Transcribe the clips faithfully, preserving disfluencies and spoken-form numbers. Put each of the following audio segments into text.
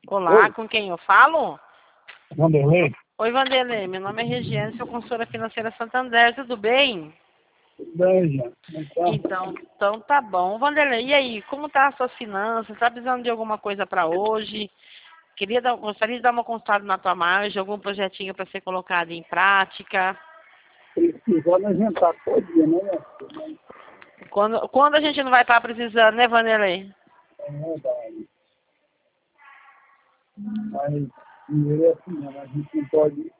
Olá, Oi, com quem eu falo? Vanderlei, Oi, Vanderlei, meu nome é Regiane, sou consultora financeira Santander, tudo bem? tudo bem, já? Como é que tá? Então, então tá bom. Vanderlei, e aí, como tá as suas finanças? Tá precisando de alguma coisa para hoje? Queria dar, gostaria de dar uma consultada na tua margem, algum projetinho para ser colocado em prática. Precisando a gente tá todo dia, né, minha filha? Quando, quando a gente não vai estar precisando, né, Vanderlei? É verdade. Mas dinheiro é assim, né? A gente não pode,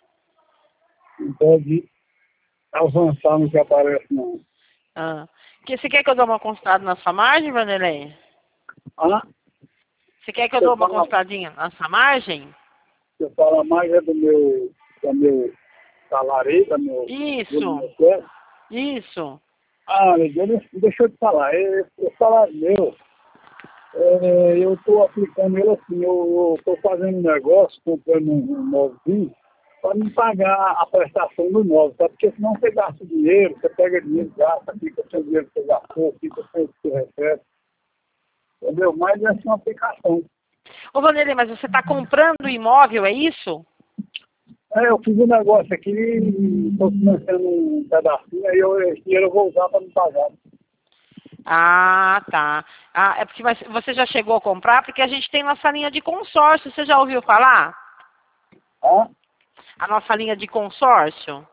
não pode avançar no que aparece, não. Ah, que, você quer que eu dê uma consultada na sua margem, Vanderlei? Ah, Você quer que eu dê você uma fala, consultadinha na sua margem? você fala mais é do meu, do meu salário aí, do meu, do Isso, meu chefe. isso. Ah, Miguel, deixa eu te falar, é, o salário meu, é, eu estou aplicando ele assim, eu estou fazendo um negócio, comprando um, um novinho, para me pagar a prestação do móvel, tá? Porque senão você gasta dinheiro, você pega dinheiro, gasta, fica sem dinheiro que você gastou, fica sem o que você recebe, entendeu? Mas essa é uma aplicação. Ô, Vanderlei, mas você está comprando imóvel, é isso? É, eu fiz um negócio aqui, estou financiando um pedacinho, aí eu, esse dinheiro eu vou usar para me pagar. Ah, tá. Ah, é porque mas você já chegou a comprar? Porque a gente tem nossa linha de consórcio. Você já ouviu falar? Ah, A nossa linha de consórcio?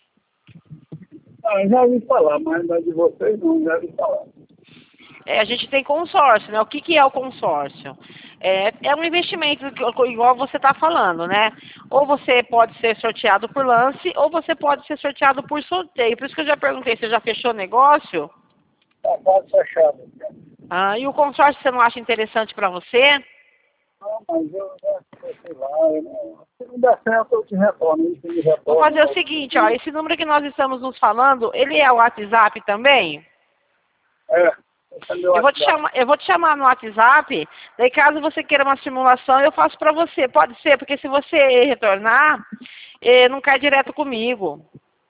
ah, eu já ouvi falar, mas não é de vocês não, já ouvi falar. É, a gente tem consórcio, né? O que, que é o consórcio? É, é um investimento que- igual você está falando, né? Ou você pode ser sorteado por lance, ou você pode ser sorteado por sorteio. Por isso que eu já perguntei, você já fechou negócio? Tá quase fechado. Ah, e o consórcio você não acha interessante para você? Não, mas eu já sei lá, eu não, se não der certo eu te retorno, isso me Vamos retorna. fazer o seguinte, ó, esse número que nós estamos nos falando, ele é o WhatsApp também? É, esse é meu Eu vou te WhatsApp. chamar, eu vou te chamar no WhatsApp, daí caso você queira uma simulação, eu faço para você. Pode ser, porque se você retornar, eh, não cai direto comigo,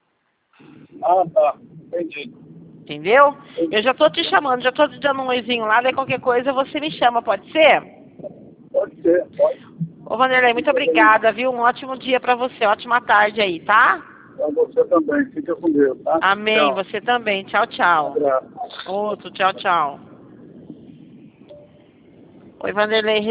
Ah, tá, entendi. entendeu? Eu entendi. já tô te chamando, já tô te dando um oizinho lá, daí qualquer coisa você me chama, pode ser? Pode ser, pode. Ô Vanderlei, muito obrigada, viu? Um ótimo dia para você, ótima tarde aí, tá? Para você também, fica com Deus, tá? Amém, Tchau. você também. Tchau, Um tchau. abraço. Outro, tchau, tchau. Oi, Vanderlei.